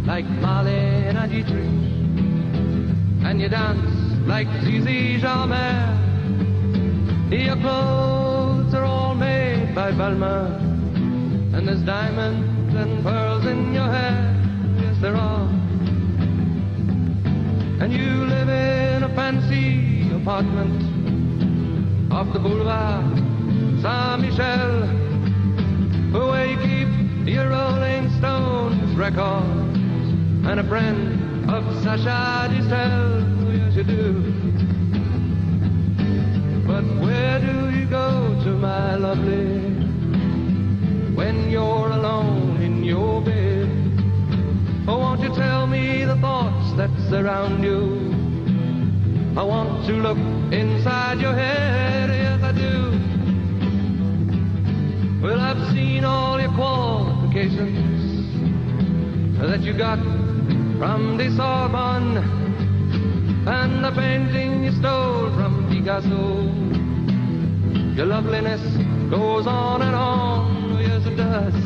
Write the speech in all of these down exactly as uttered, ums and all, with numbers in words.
like Marlene and Dietrich, and you dance like Zizi Jeanmaire. Your clothes are all made by Balmain, and there's diamonds and pearls in your hair. Yes, there are. And you live in a fancy apartment off the boulevard Saint-Michel, where you keep your Rolling Stones records and a friend of Sacha Distel. Yes, you do. But where do you go to, my lovely, when you're alone in your bed? Oh, won't you tell me the thoughts that surround you? I want to look inside your head, yes I do. Well, I've seen all your qualifications that you got from the Sorbonne, and the painting you stole from Picasso. Your loveliness goes on and on, oh yes it does.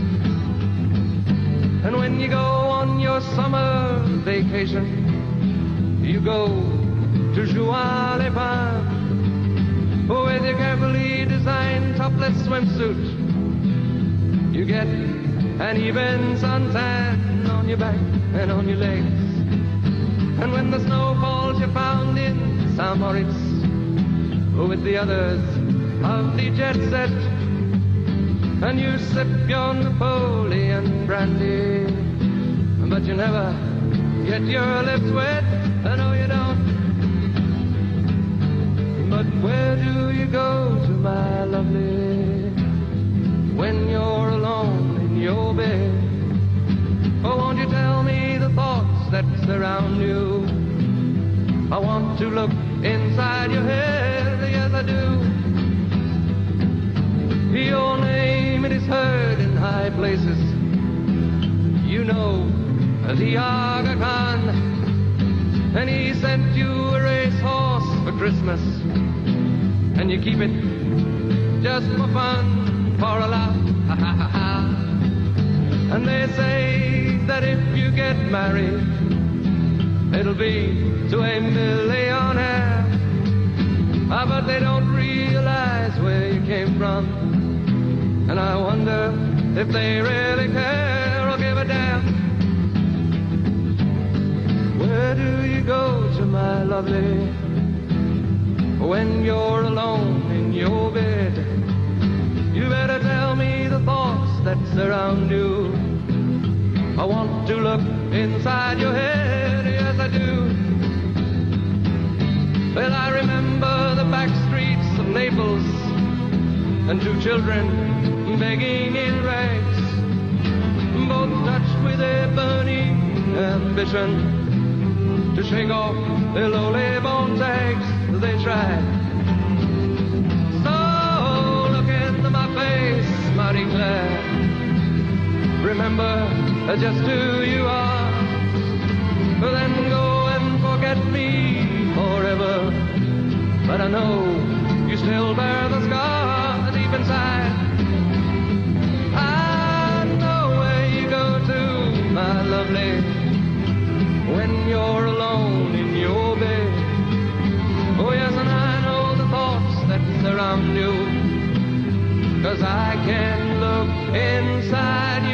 And when you go on your summer vacation, you go to Juan-les-Pins with your carefully designed topless swimsuit. You get an even suntan on your back and on your legs. And when the snow falls, you're found in Saint Moritz with the others of the jet set, and you sip your Napoleon brandy, but you never get your lips wet. I know you don't. But where do you go to, my lovely, when you're alone in your bed? Oh, won't you tell me the thoughts that surround you? I want to look inside your head, yes I do. Your name, it is heard in high places. You know the Aga Khan, and he sent you a racehorse for Christmas, and you keep it just for fun, for a laugh, ha ha ha ha. And they say that if you get married, it'll be to a millionaire. Ah, but they don't realize where you came from, and I wonder if they really care or give a damn. Where do you go to, my lovely, when you're alone in your bed? You better tell me the thoughts that surround you. I want to look inside your head, yes I do. Well, I remember the back streets of Naples, and two children begging in rags, both touched with a burning ambition to shake off their lowly bone tags. They tried. So look into my face, Marie Claire. Remember just who you are, then go and forget me forever. But I know you still bear the scar deep inside. I know where you go to, my lovely, when you're alone in your bed. Oh yes, and I know the thoughts that surround you, 'cause I can look inside you.